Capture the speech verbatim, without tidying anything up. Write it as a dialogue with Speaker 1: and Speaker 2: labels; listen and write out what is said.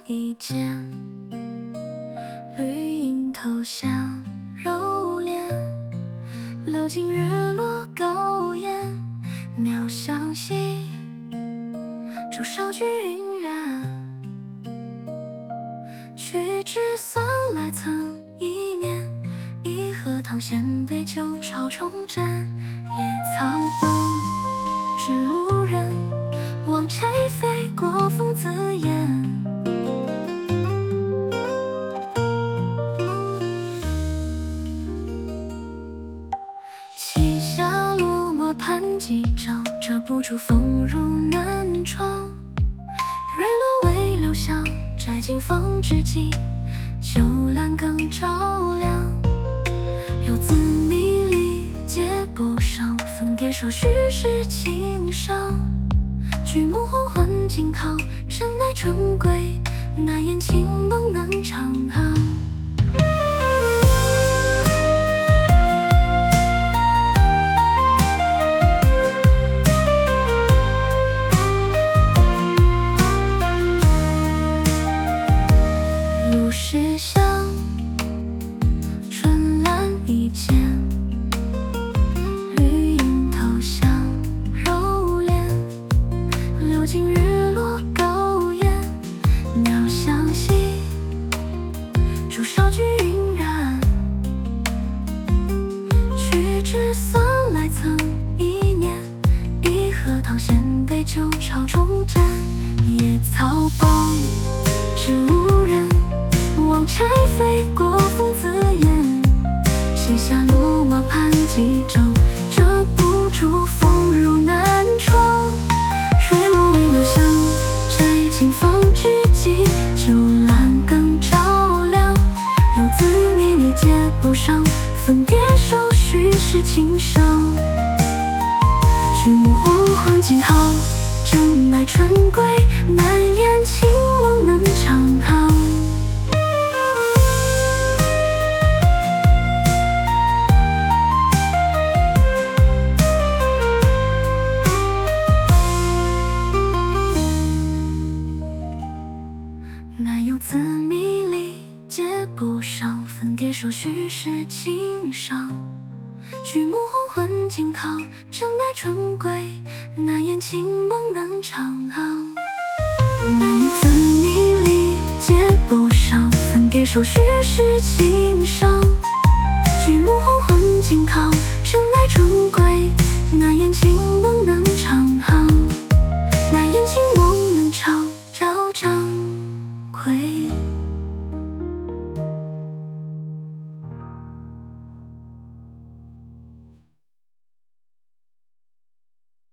Speaker 1: 一见，绿影投向柔恋，流尽日落高烟，鸟相惜，竹梢俱晕染。去至酸来曾一念，一盒汤鲜杯酒朝重斟。野草崩，知无人，望柴飞过风自言。栖下路陌盼几朝，遮不住风入南窗。日落未留香，摘尽风之际，秋阑更照亮。游子迷离皆不伤，粉蝶手续是情伤。举目黄昏静靠，真乃春归，难言情梦能长航。路是香，春阑一见，绿影投向柔恋，流尽日落高烟，鸟相惜，竹梢俱晕染。去至酸来曾一念，一盒汤鲜杯酒朝重斟。野草崩，知无人，望柴飞过风自言。栖下路陌盼几朝，遮不住风入南窗。日落未留香，摘尽风之际，秋阑更照亮。游子迷离皆不伤，粉蝶手续是情伤。举目黄昏静好，正乃春归，难言情梦能长航。南游子迷离皆不伤，粉蝶手续是情伤。举目黄昏静靠，正乃春归，难言情梦能长航。南游子迷离皆不伤，粉蝶手续是情伤。